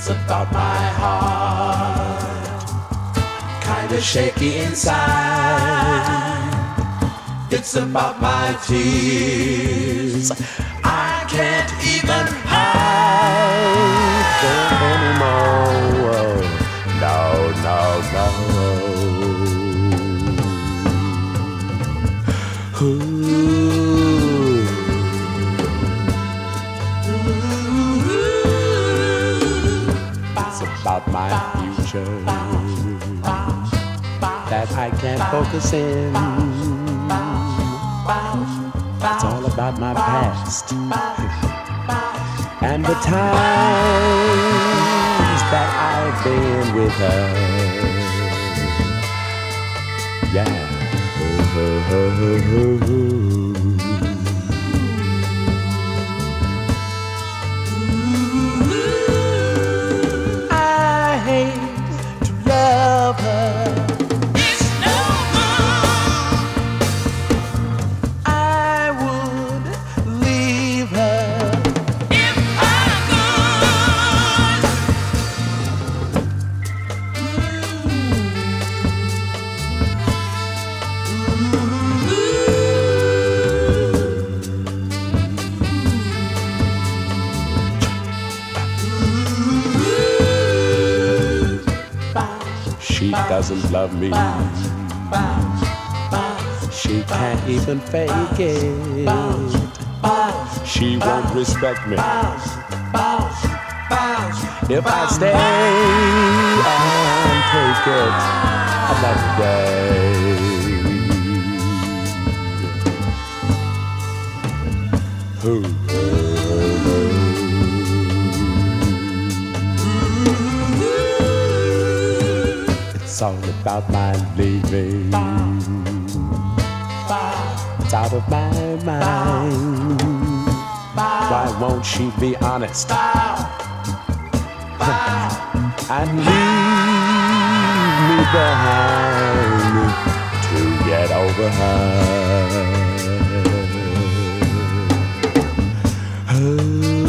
about my heart, kinda shaky inside. It's about my tears, I can't even hide them anymore. No, no, no. Ooh. It's about my future that I can't focus in. It's all about my past and the times that I've been with her. Yeah. I hate to love her. It's no good. I would leave her if I She doesn't love me. She can't even fake it. She won't respect me if I stay and take it another day. Ooh. It's all about my leaving. It's out of my mind. Why won't she be honest and leave me behind to get over her?